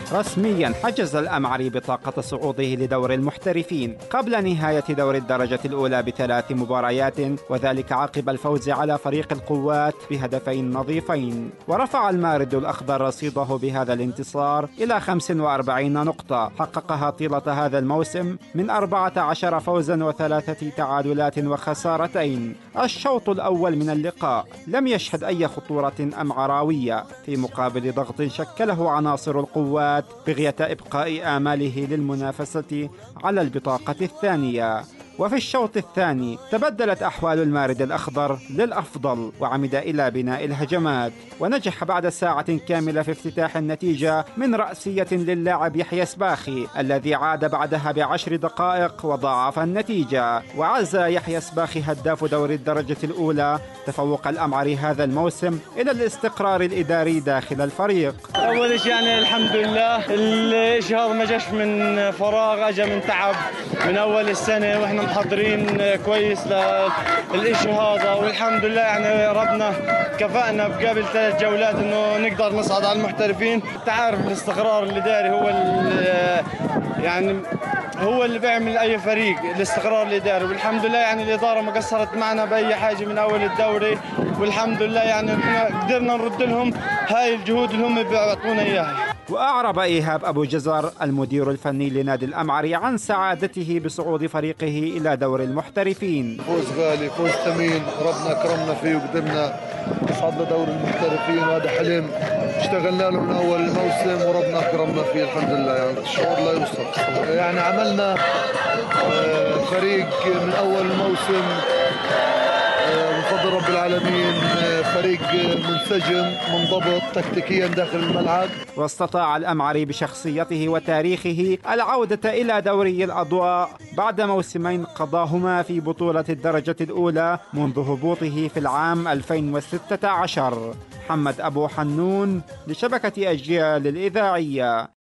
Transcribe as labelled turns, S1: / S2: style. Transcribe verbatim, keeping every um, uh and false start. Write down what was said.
S1: رسميا حجز الأمعري بطاقة صعوده لدور المحترفين قبل نهاية دور الدرجة الأولى بثلاث مباريات، وذلك عقب الفوز على فريق القوات بهدفين نظيفين. ورفع المارد الأخضر رصيده بهذا الانتصار إلى خمس وأربعين نقطة حققها طيلة هذا الموسم من أربعة عشر فوزا وثلاثة تعادلات وخسارتين. الشوط الأول من اللقاء لم يشهد أي خطورة أمعراوية في مقابل ضغط شكله عناصر القوات بغية إبقاء آماله للمنافسة على البطاقة الثانية. وفي الشوط الثاني تبدلت أحوال المارد الأخضر للأفضل وعمد إلى بناء الهجمات، ونجح بعد ساعة كاملة في افتتاح النتيجة من رأسية للاعب يحيى سباخي الذي عاد بعدها بعشر دقائق وضاعف النتيجة. وعزى يحيى سباخي هداف دور الدرجة الأولى تفوق الأمعري هذا الموسم إلى الاستقرار الإداري داخل الفريق.
S2: أول شيء يعني الحمد لله الشيء هذا ما جاش من فراغ، أجا من تعب من أول السنة وإحنا محضرين كويس للإشي هذا، والحمد لله يعني ربنا كفأنا بقبل ثلاث جولات إنه نقدر نصعد على المحترفين. تعرف الاستقرار الإداري هو يعني هو اللي بيعمل أي فريق، الاستقرار الإداري، والحمد لله يعني الإدارة ما قصرت معنا بأي حاجة من أول الدوري، والحمد لله يعني قدرنا نرد لهم هاي الجهود اللي هم بيعطونا إياها.
S1: وأعرب إيهاب أبو جزر المدير الفني لنادي الأمعري عن سعادته بصعود فريقه إلى دور المحترفين.
S3: فوز غالي، فوز ثمين، ربنا كرمنا فيه وقدرنا نصعد لدور المحترفين، وهذا حلم اشتغلنا له من أول الموسم وربنا كرمنا فيه الحمد لله. يعني الشعور لا يوصف. يعني عملنا فريق من أول الموسم بفضل رب العالمين، فريق منسجم منضبط تكتيكيا داخل الملعب.
S1: واستطاع الأمعري بشخصيته وتاريخه العودة إلى دوري الأضواء بعد موسمين قضاهما في بطولة الدرجة الأولى منذ هبوطه في العام ألفين وستة عشر. محمد أبو حنون لشبكة أجيال الإذاعية.